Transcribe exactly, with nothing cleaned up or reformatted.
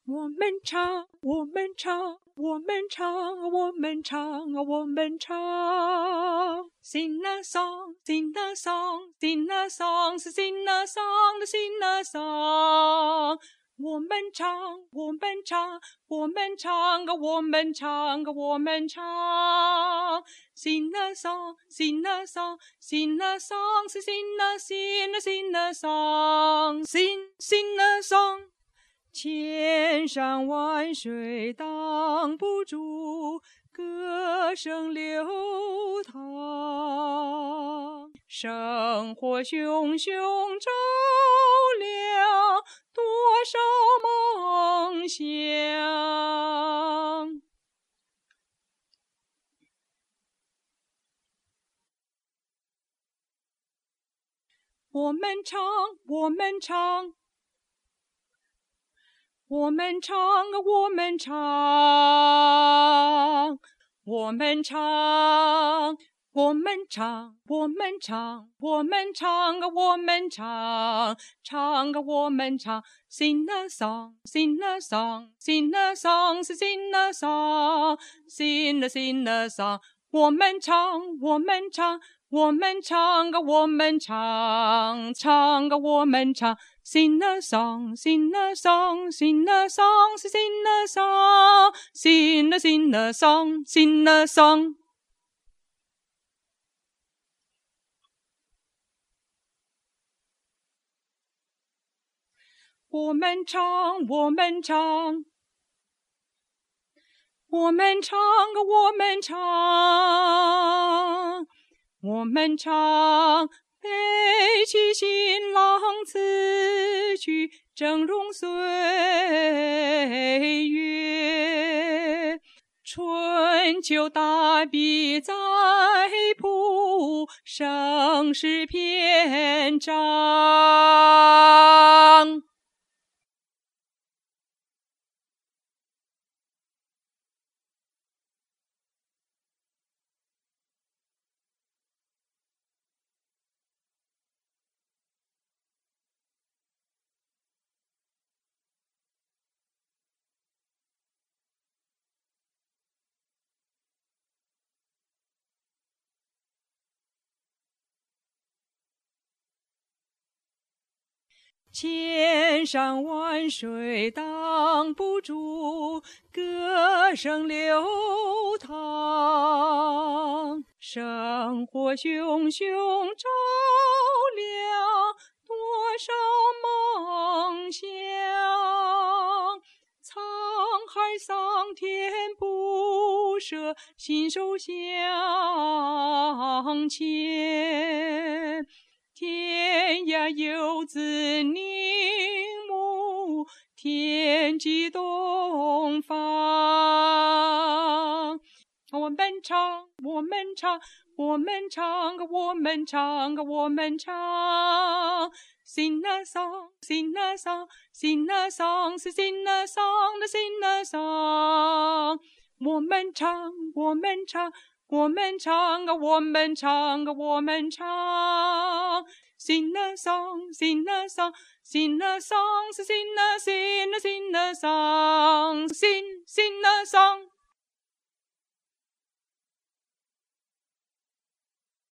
我们唱，我们唱，我们唱，我们唱，我们唱。Sing a song, sing a song, sing a song, sing a song, sing a song。我们唱，我们唱，我们唱个，我们唱个，我们唱。Sing a song, sing a song, sing a song, sing a sing a sing a song, sing sing a song。千山万水挡不住歌声流淌，生活熊熊照亮多少梦想。我们唱，我们唱，我们唱啊，我们唱，我们唱，我们唱，我们唱，我们唱啊，我们唱，唱啊，我们唱。Sing a song, sing a song, sing a song, sing a song, sing a sing a song。我们唱，我们唱，我们唱啊，我们唱，唱啊，我们唱。Sing a song, sing a song, sing a song, sing a song, sing a sing a song, sing a song。我们唱，我们唱，我们唱啊，我们唱，我们唱。背起新郎辞去峥嵘岁月，春秋大笔再谱盛世篇章。千山万水挡不住歌声流淌，生活熊熊照亮多少梦想。沧海桑田不舍，心手相牵。天涯游子凝目，天际东方。我们唱，我们唱，我们唱个，我们唱个，我们唱。Sing a song, sing a song, sing a song, sing a song, sing a song。我们唱，我们唱，我们唱个，我们唱个，我们唱。Sing a song, sing a song, sing a song, sing a sing a sing a song, sing sing a song。